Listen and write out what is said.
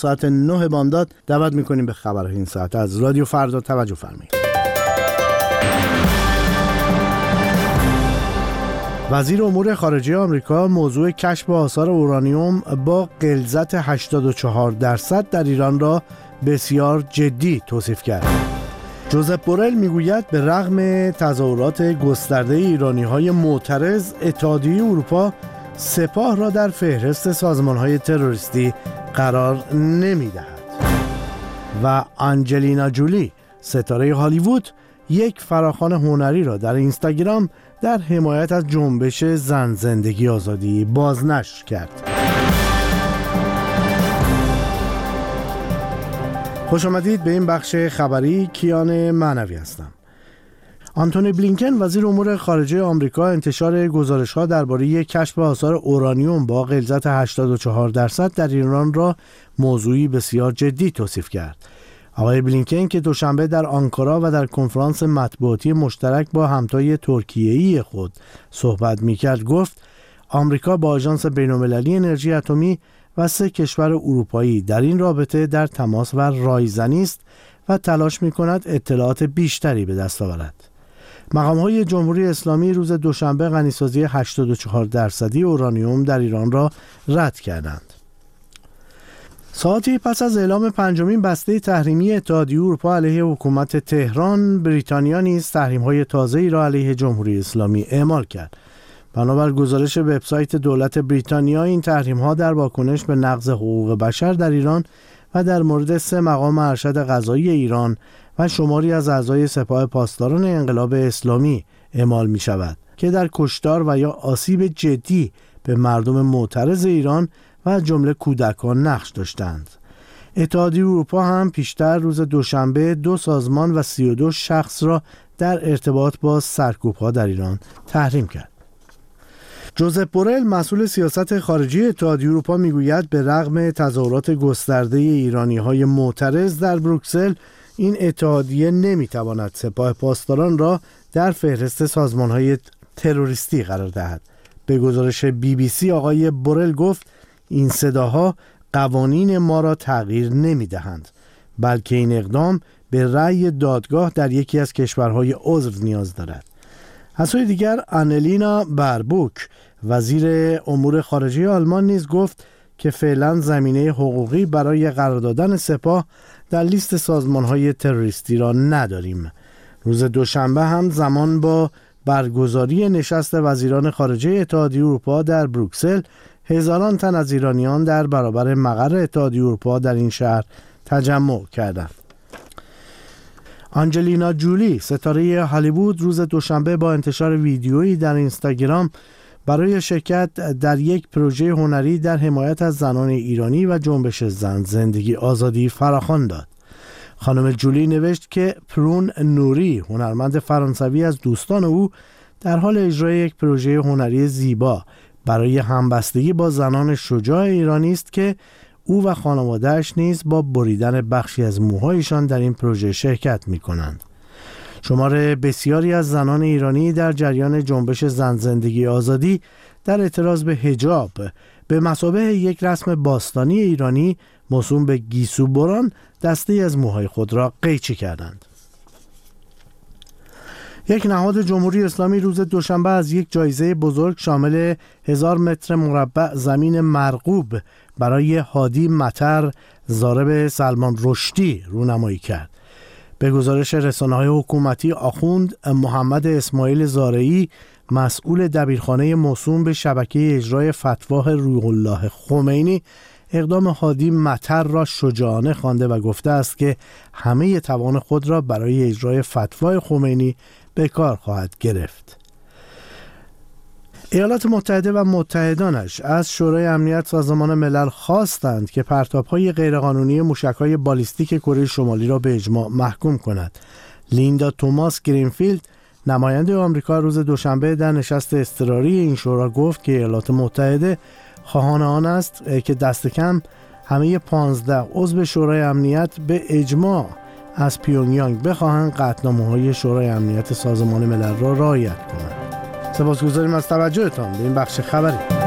ساعت 9 بامداد دعوت میکنیم به خبرهای این ساعت از رادیو فردا. توجه فرمایید. وزیر امور خارجه آمریکا موضوع کشف آثار اورانیوم با غلظت 84% در ایران را بسیار جدی توصیف کرد. جوزپ بورل میگوید به رغم تظاهرات گسترده ایرانی‌های معترض، اتحادیه اروپا سپاه را در فهرست سازمان‌های تروریستی قرار نمی‌دهد. و آنجلینا جولی، ستاره هالیوود، یک فراخوان هنری را در اینستاگرام در حمایت از جنبش زن زندگی آزادی بازنشر کرد. خوش آمدید به این بخش خبری. کیان معنوی هستم. آنتونی بلینکن وزیر امور خارجه آمریکا انتشار گزارش‌ها درباره کشف آثار اورانیوم با غلظت 84% در ایران را موضوعی بسیار جدی توصیف کرد. آقای بلینکن که دوشنبه در آنکارا و در کنفرانس مطبوعاتی مشترک با همتای ترکیه‌ای خود صحبت می‌کرد گفت آمریکا با آژانس بین‌المللی انرژی اتمی و 3 کشور اروپایی در این رابطه در تماس و رایزنی است و تلاش می‌کند اطلاعات بیشتری به دست آورد. مقام‌های جمهوری اسلامی روز دوشنبه غنیسازی 84% اورانیوم در ایران را رد کردند. ساعتی پس از اعلام 5مین بسته تحریمی اتحادیه اروپا علیه حکومت تهران، بریتانیا نیز تحریم‌های تازه‌ای را علیه جمهوری اسلامی اعمال کرد. بنابر گزارش وبسایت دولت بریتانیا، این تحریم‌ها در واکنش به نقض حقوق بشر در ایران و در مورد 3 مقام ارشد قضایی ایران و شماری از اعضای سپاه پاسداران انقلاب اسلامی اعمال می‌شود که در کشتار و یا آسیب جدی به مردم معترض ایران و جمله کودکان نقش داشتند. اتحادیه اروپا هم پیشتر روز دوشنبه 2 سازمان و 32 شخص را در ارتباط با سرکوب‌ها در ایران تحریم کرد. جوزپ بورل مسئول سیاست خارجی اتحادیه اروپا میگوید به رغم تظاهرات گسترده ایرانی‌های معترض در بروکسل، این اتحادیه نمیتواند سپاه پاسداران را در فهرست سازمان‌های تروریستی قرار دهد. به گزارش BBC آقای بورل گفت این صداها قوانین ما را تغییر نمی‌دهند، بلکه این اقدام به رأی دادگاه در یکی از کشورهای عضو نیاز دارد. از سوی دیگر آنلینا باربوک وزیر امور خارجه آلمان نیز گفت که فعلا زمینه حقوقی برای قرار دادن سپاه در لیست سازمان‌های تروریستی را نداریم. روز دوشنبه هم زمان با برگزاری نشست وزیران خارجه اتحادیه اروپا در بروکسل، هزاران تن از ایرانیان در برابر مقر اتحادیه اروپا در این شهر تجمع کردند. آنجلینا جولی، ستاره هالیوود، روز دوشنبه با انتشار ویدیویی در اینستاگرام برای شرکت در یک پروژه هنری در حمایت از زنان ایرانی و جنبش زن زندگی آزادی فراخوان داد. خانم جولی نوشت که پرون نوری، هنرمند فرانسوی از دوستان او، در حال اجرای یک پروژه هنری زیبا برای همبستگی با زنان شجاع ایرانی است که او و خانواده‌اش نیز با بریدن بخشی از موهایشان در این پروژه شرکت می‌کنند. شمار بسیاری از زنان ایرانی در جریان جنبش زن زندگی آزادی در اعتراض به حجاب به مثابه یک رسم باستانی ایرانی موسوم به گیسو بران دسته از موهای خود را قیچی کردند. یک نهاد جمهوری اسلامی روز دوشنبه از یک جایزه بزرگ شامل 1000 متر مربع زمین مرغوب برای هادی مطر ضارب سلمان رشدی رونمایی کرد. به گزارش رسانه‌های حکومتی، آخوند محمد اسماعیل زارعی، مسئول دبیرخانه موسوم به شبکه اجرای فتوای روح الله خمینی، اقدام هادی مطر را شجاعانه خوانده و گفته است که همه توان خود را برای اجرای فتوای خمینی به کار خواهد گرفت. ایالات متحده و متحدانش از شورای امنیت سازمان ملل خواستند که پرتاب‌های غیرقانونی موشک‌های بالیستیک کره شمالی را به اجماع محکوم کند. لیندا توماس گرینفیلد، نماینده آمریکا، روز دوشنبه در نشست اضطراری این شورا گفت که ایالات متحده خواهان آن است که دست کم همه 15 عضو شورای امنیت به اجماع از پیونگیانگ بخواهند قطعنامه‌های شورای امنیت سازمان ملل را رعایت کنند. سپاسگزاریم از توجهتان به این بخش خبری.